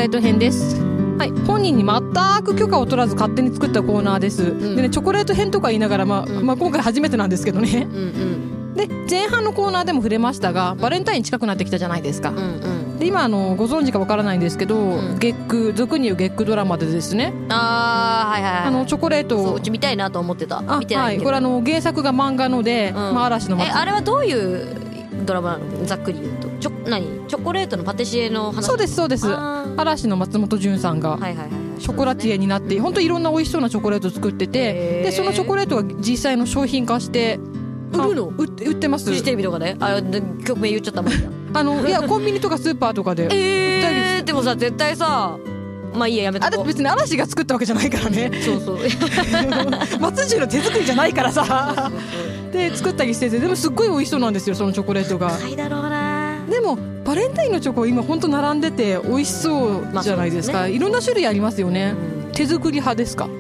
レート編です。はい、本人に全く許可を取らず勝手に作ったコーナーです、でね、チョコレート編とか言いながら、今回初めてなんですけどね、で前半のコーナーでも触れましたが、バレンタイン近くなってきたじゃないですか、で今ご存知かわからないんですけど、月9、俗に言う月9ドラマでですね、 はいはい、 チョコレートをうち見たいなと思ってた。見てないはい、これ原作が漫画ので、嵐のあれはどういうドラマなの？ざっくり言うとチョコレートのパティシエの話。 そうですそうです。嵐の松本潤さんがショコラティエになって、本当いろんな美味しそうなチョコレートを作ってて、でそのチョコレートが実際の商品化して売るの？ 売ってます。 フジテレビとかで曲名言っちゃったもんいやコンビニとかスーパーとかで売ったりでもさ絶対さ、まあいいや、やめとこう。 別に嵐が作ったわけじゃないからね。 そうそう松潤の手作りじゃないからさで作ったりしてて、でもすっごい美味しそうなんですよ、そのチョコレートが。 高いだろうな。 でもバレンタインのチョコ今本当並んでて美味しそうじゃないですか、いろんな種類ありますよね、手作り派ですか？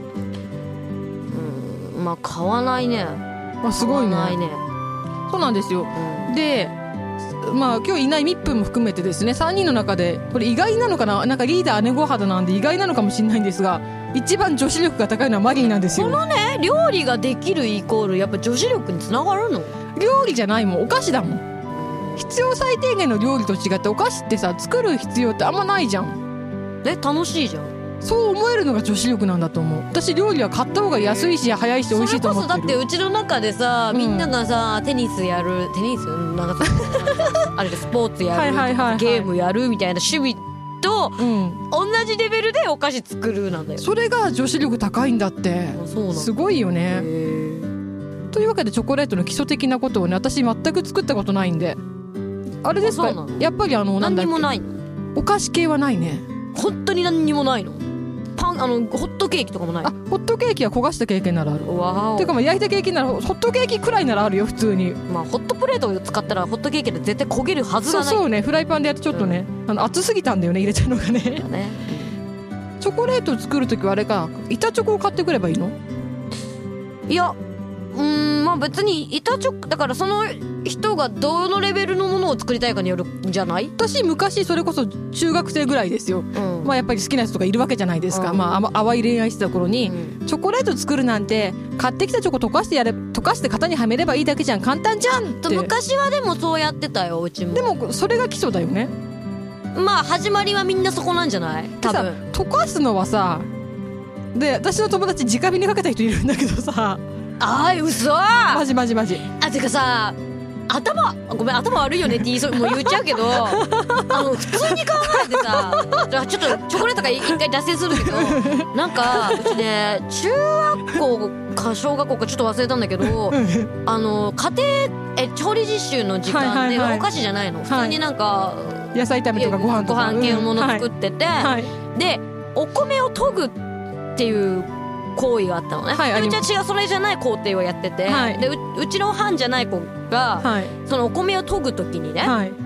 まあ買わないね。 すごいね。 買わないね。 そうなんですよ、で今日いないミップも含めてですね、3人の中でこれ意外なのかな、なんかリーダー姉御肌なんで意外なのかもしれないんですが、一番女子力が高いのはマリーなんですよ。 このね、料理ができるイコールやっぱ女子力につながるの？ 料理じゃないもん、お菓子だもん。必要最低限の料理と違ってお菓子ってさ、作る必要ってあんまないじゃん。 楽しいじゃん。 そう思えるのが女子力なんだと思う。私料理は買った方が安いし早いし美味しいと思ってる。 それこそだってうちの中でさ、みんながさテニスなんかあれでスポーツやる、ゲームやるみたいな趣味と、同じレベルでお菓子作るなんだよ。 それが女子力高いんだって。すごいよね。というわけでチョコレートの基礎的なことをね、私全く作ったことないんであれですか。やっぱり何にもないの？ お菓子系はないね。 本当に何にもないの？ホットケーキとかもない？ ホットケーキは焦がした経験ならある。 わお。 てか焼いた経験ならホットケーキくらいならあるよ普通に。 ホットプレートを使ったらホットケーキで絶対焦げるはずがない。 そうね、フライパンでやってちょっとね、熱すぎたんだよね、入れたのがね。チョコレートを作るときはあれか、板チョコを買ってくればいいの？ いや、まあ別に板チョコだから、その人がどのレベルのものを作りたいかによるんじゃない？ 私昔それこそ中学生ぐらいですよ、やっぱり好きな人とかいるわけじゃないですか、淡い恋愛してた頃に、チョコレート作るなんて買ってきたチョコ溶かして型にはめればいいだけじゃん、簡単じゃんって。 昔はでもそうやってたよ、うちも。 でもそれが基礎だよね。 始まりはみんなそこなんじゃない？多分溶かすのはさ、で私の友達直火にかけた人いるんだけどさ、 嘘。マジてかさ、ごめん、頭悪いよねってもう言っちゃうけど普通に考えてさ、ちょっとチョコレートが一回脱線するけどなんかうちね、中学校か小学校かちょっと忘れたんだけど家庭調理実習の時間でお菓子じゃないの、普通になんか野菜炒めとかご飯とか系のもの作ってて、でお米を研ぐっていう行為があったのね、うちはそれじゃない工程をやってて、で うちの班じゃない子が、そのお米を研ぐ時にね、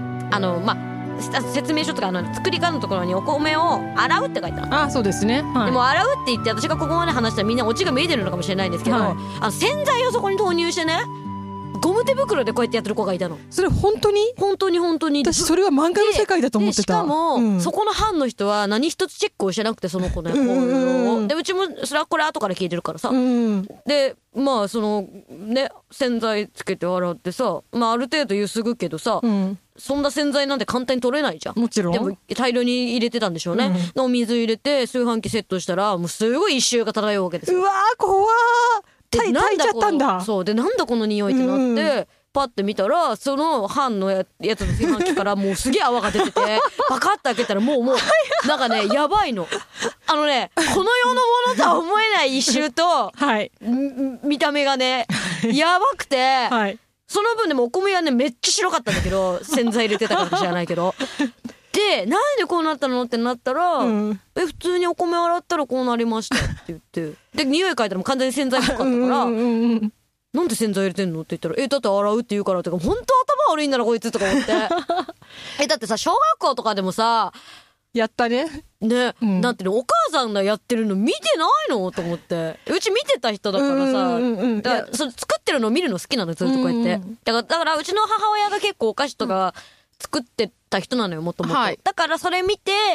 説明書とか作り方のところにお米を洗うって書いてある。 そうですね、 でも洗うって言って私がここまで話したらみんなオチが見えてるのかもしれないんですけど、洗剤をそこに投入してね、ゴム手袋でこうやってやってる子がいたの。それ本当に私それは漫画の世界だと思ってた。 しかも、そこの班の人は何一つチェックをしてなくて、その子ね、でうちもそれはこれ後から聞いてるからさ、でそのね、洗剤つけて洗ってさ、ある程度ゆすぐけどさ、そんな洗剤なんて簡単に取れないじゃん。 もちろん。 でも大量に入れてたんでしょうね、お水入れて炊飯器セットしたらもうすごい一周が漂うわけですよ。 うわー怖ー。炊いちゃったんだ。 そうで、なんだこの匂いってなって、パッて見たらその班のやつの炊飯器からもうすげえ泡が出ててパカッて開けたらもうなんかね、やばいの。この世のものとは思えない一周と、見た目がねやばくて、その分でもお米はねめっちゃ白かったんだけど、洗剤入れてたから知らないけどで、なんでこうなったのってなったら、普通にお米洗ったらこうなりましたって言ってで、匂い嗅いだらもう完全に洗剤っぽかったからなんで洗剤入れてんのって言ったら、だって洗うって言うからとか、本当頭悪いんだなこいつとか思ってだってさ、小学校とかでもさやったね。 なんていうの、お母さんがやってるの見てないのと思って、うち見てた人だからさ、だからそれ作ってるのを見るの好きなの、ずっとこうやって。だからうちの母親が結構お菓子とか作ってた人なのよ、もともと。だからそれ見て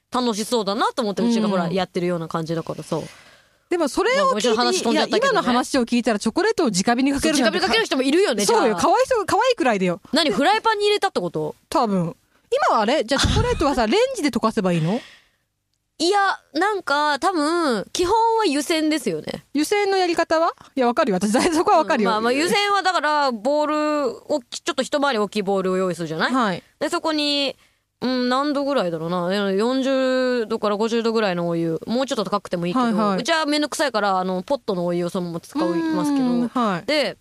楽しそうだなと思って、うちがほらやってるような感じだからさ。 でもそれを聞いて、いや今の話を聞いたらチョコレートを直火にかける直火にかける人もいるよね。 そうよ、かわいくらいだよ。 何、フライパンに入れたってこと？ 多分今はあれじゃあチョコレートはさレンジで溶かせばいいの？ いや、なんか多分基本は湯煎ですよね。 湯煎のやり方は？いやわかるよ、私そこはわかるよ。 まあ湯煎はだからボールをちょっと一回り大きいボールを用意するじゃない？ はい。 でそこに何度ぐらいだろうな、40度から50度ぐらいのお湯、もうちょっと高くてもいいけど、はいはい、うちはめんどくさいからポットのお湯をそのまま使いますけど、 はい、 で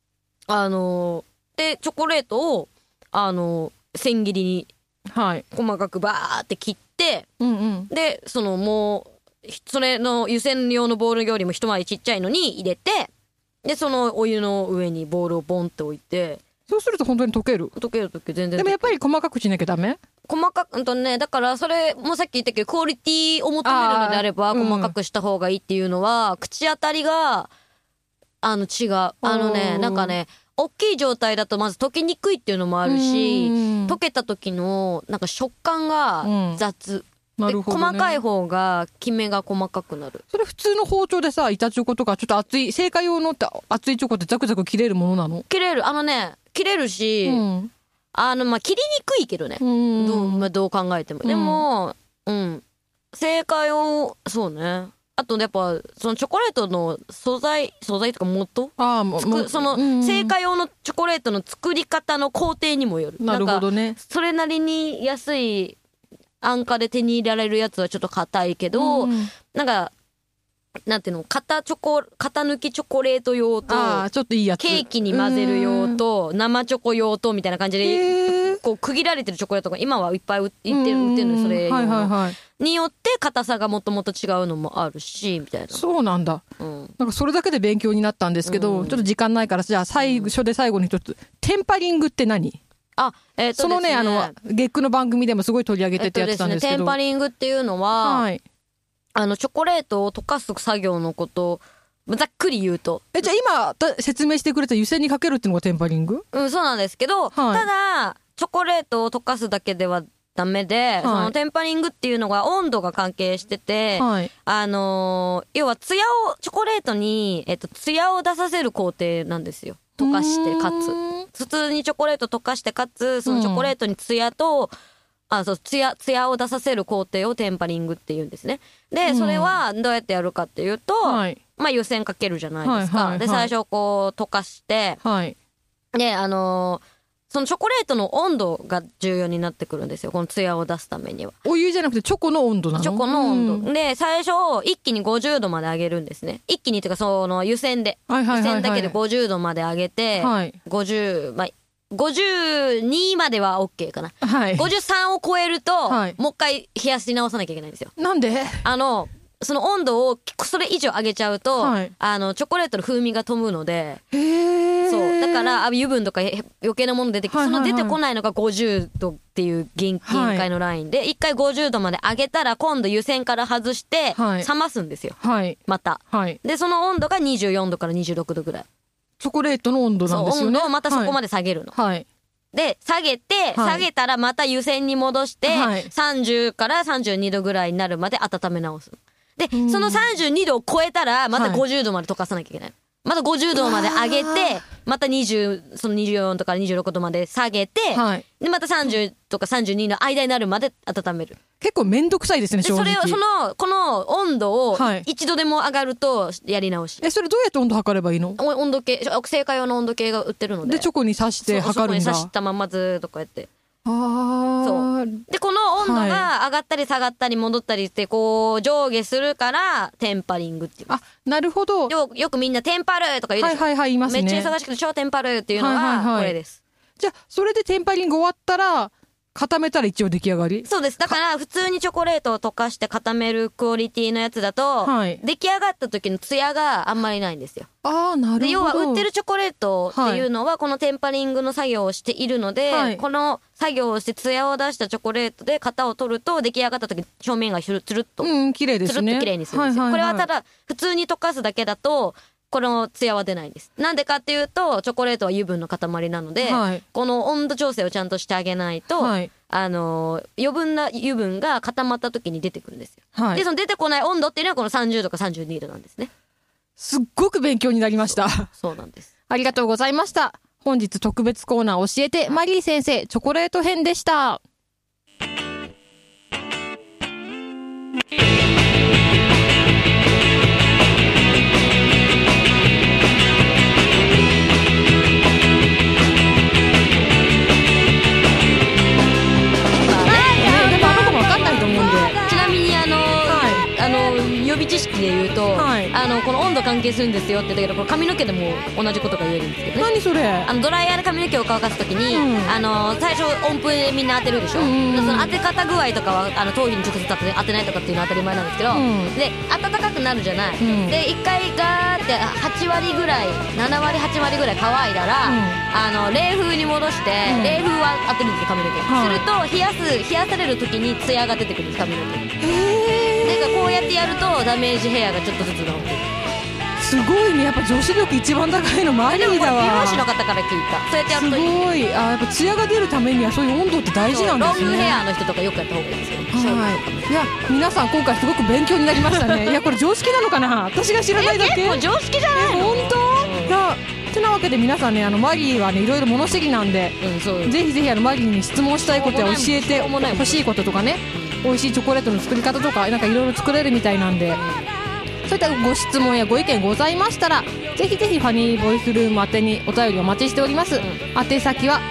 チョコレートを千切りに細かくバーって切って、でもうそれの湯煎用のボールよりも一回りちっちゃいのに入れて、でそのお湯の上にボールをボンって置いて、 そうすると本当に溶ける全然。 でもやっぱり細かくしなきゃダメ？ 細かくね、だからそれもさっき言ったけど、クオリティを求めるのであれば細かくした方がいいっていうのは、口当たりが違う。なんかね、大きい状態だとまず溶けにくいっていうのもあるし、溶けた時のなんか食感が雑。なるほどね、細かい方がきめが細かくなる。 それ普通の包丁でさ、板チョコとかちょっと厚い製菓用のって厚いチョコってザクザク切れるものなの？ 切れる。切れるし、切りにくいけどね。どう考えても。でも、製菓用、そうね。あとやっぱそのチョコレートの素材とか元、その製菓用のチョコレートの作り方の工程にもよる。 なるほどね。 それなりに安い安価で手に入れられるやつはちょっと硬いけど、なんかなんていうの、型抜きチョコレート用と、 ちょっといいやつ、 ケーキに混ぜる用と生チョコ用とみたいな感じでこう区切られてるチョコレートが今はいっぱい売ってるの、それ用の、によって硬さがもともと違うのもあるしみたいな。 そうなんだ、なんかそれだけで勉強になったんですけど、ちょっと時間ないからじゃあ最初に一つ、テンパリングって何？そのね、月9の番組でもすごい取り上げててやってたんですけど、 テンパリングっていうのは、チョコレートを溶かす作業のことざっくり言うと、 じゃあ今説明してくれた湯煎にかけるっていうのがテンパリング？ そうなんですけど、ただチョコレートを溶かすだけではダメで、そのテンパリングっていうのが温度が関係してて、要はチョコレートにツヤを出させる工程なんですよ。溶かしてかつ普通にチョコレート溶かしてかつそのチョコレートにツヤと、ツヤを出させる工程をテンパリングって言うんですね。で、それはどうやってやるかっていうと、湯煎かけるじゃないですか。で、最初こう溶かして、で、そのチョコレートの温度が重要になってくるんですよ。このツヤを出すためには。 お湯じゃなくてチョコの温度なの？ チョコの温度。で、最初一気に50度まで上げるんですね。一気にっていうかその湯煎で。湯煎だけで50度まで上げて、52までは OK かな。53を超えると、もう一回冷やし直さなきゃいけないんですよ。 なんで？ その温度をそれ以上上げちゃうと、チョコレートの風味が飛ぶので、そうだから油分とか余計なもの出てきて、その出てこないのが50度っていう限界のラインで、一回50度まで上げたら今度湯煎から外して冷ますんですよ、また、でその温度が24度から26度ぐらい、 チョコレートの温度なんですよね。 温度をまたそこまで下げるの、で下げたらまた湯煎に戻して、30から32度ぐらいになるまで温め直す。で、その32度を超えたら、また50度まで溶かさなきゃいけない。また50度まで上げて、またその24度から26度まで下げて、で、また30とか32の間になるまで温める。 結構めんどくさいですね、正直。 この温度を一度でも上がるとやり直し。 それどうやって温度測ればいいの？ 温度計、製菓用の温度計が売ってるので。 で、チョコに刺して測るんだ。 そこに刺したままずっとこうやって。そうでこの温度が上がったり下がったり戻ったりってこう上下するからテンパリングっていう。 なるほど。 よくみんなテンパるとか言うでしょ。言いますね。めっちゃ忙しくて超テンパるっていうのはこれです。 じゃあそれでテンパリング終わったら固めたら一応出来上がり？ そうです。だから普通にチョコレートを溶かして固めるクオリティのやつだと、出来上がった時のツヤがあんまりないんですよ。 なるほど。 で要は売ってるチョコレートっていうのはこのテンパリングの作業をしているので、この作業をしてツヤを出したチョコレートで型を取ると出来上がった時表面がつるっと綺麗ですね。 つるっと綺麗にするんですよ。これはただ普通に溶かすだけだとこのツヤは出ないんです。なんでかっていうとチョコレートは油分の塊なので、 はい、 この温度調整をちゃんとしてあげないと、はい、余分な油分が固まった時に出てくるんですよ、はい、でその出てこない温度っていうのはこの30度か32度なんですね。 すっごく勉強になりました。 そうなんです。 ありがとうございました。本日特別コーナー教えてマリー先生チョコレート編でした。 予備知識で言うと、はい、この温度関係するんですよって言ったけど、これ髪の毛でも同じことが言えるんですけどね。 何それ？ ドライヤーで髪の毛を乾かすときに、最初音符でみんな当てるでしょ、その当て方具合とかは頭皮に直接当てないとかっていうのは当たり前なんですけど、で暖かくなるじゃない、で1回ガーって8割ぐらい7割8割ぐらい乾いたら、冷風に戻して、冷風は当てるんですよ髪の毛、すると冷やされるときにツヤが出てくるんです髪の毛。こうやってやるとダメージヘアがちょっとずつ治ってる。 すごいね、やっぱ女子力一番高いのマリーだわ。 美容師の方から聞いた。そうやってやるといい。 すごい。やっぱツヤが出るためにはそういう温度って大事なんですね。 ロングヘアの人とかよくやった方がいいですよ。 はい。いや皆さん今回すごく勉強になりましたね。いやこれ常識なのかな。私が知らないだけ。 結構常識じゃないの？ 本当？いや。てなわけで皆さんねマリーはねいろいろ物知りなんで、ぜひぜひマリーに質問したいことや教えてほしいこととかね、美味しいチョコレートの作り方とかなんかいろいろ作れるみたいなんで、そういったご質問やご意見ございましたらぜひぜひファニーボイスルーム宛てにお便りお待ちしております、宛先は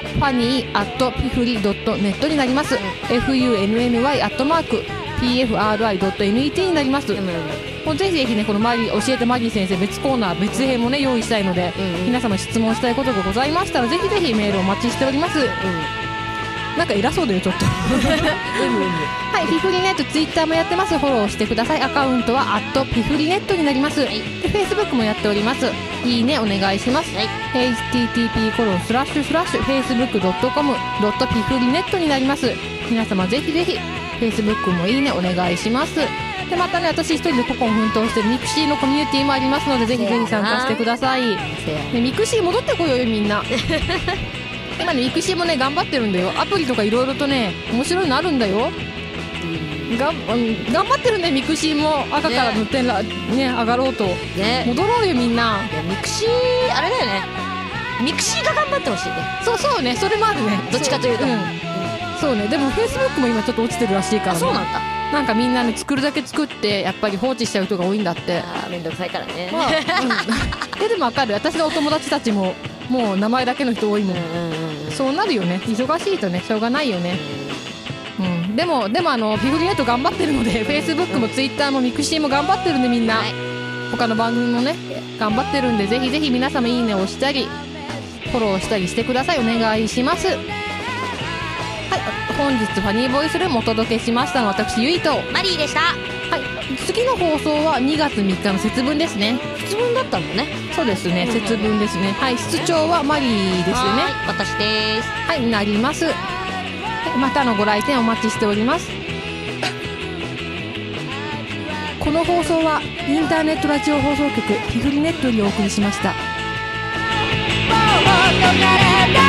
funny@pfri.net になります、funny@pfri.net になります、もうぜひぜひねこのマリー教えてマリー先生別コーナー別編もね用意したいので、皆様質問したいことがございましたらぜひぜひメールお待ちしております、なんか偉そうだよちょっとはい、ピフリネットツイッターもやってます。フォローしてください。アカウントはピフリネットになります、でフェイスブックもやっております。いいねお願いします、http://facebook.com.pifrinet になります。皆様ぜひぜひフェイスブックもいいねお願いします。でまたね私一人で古今奮闘してるミクシーのコミュニティもありますのでぜひぜひ参加してください。でミクシー戻ってこようよみんな今ねミクシーもね頑張ってるんだよ。アプリとかいろいろとね面白いのあるんだよ。頑張ってるねミクシーも赤からの点ら、ね、上がろうと、ね、戻ろうよみんな。 いやミクシーあれだよね、ミクシーが頑張ってほしいね。 そうねそれもあるねどっちかというとそうね。でもフェイスブックも今ちょっと落ちてるらしいからね。 そうなんだ。 なんかみんなね作るだけ作ってやっぱり放置しちゃう人が多いんだって。 めんどくさいからね、 でもわかる。私のお友達たちももう名前だけの人多いもん、そうなるよね。忙しいとねしょうがないよね、でもフィフリネット頑張ってるので、フェイスブックもツイッターもミクシーも頑張ってるんでみんな、他の番組もね頑張ってるんでぜひぜひ皆様いいねをしたりフォローしたりしてください。お願いします。はい、本日ファニーボイスルームお届けしましたのは私ゆいとマリーでした。はい、 次の放送は2月3日の節分ですね。 節分だったのね。 そうですね、節分ですね。はい、室長はマリーですよね。 はい、私です。 はい、なります。またのご来店お待ちしております。この放送はインターネットラジオ放送局ピフリネットにお送りしました。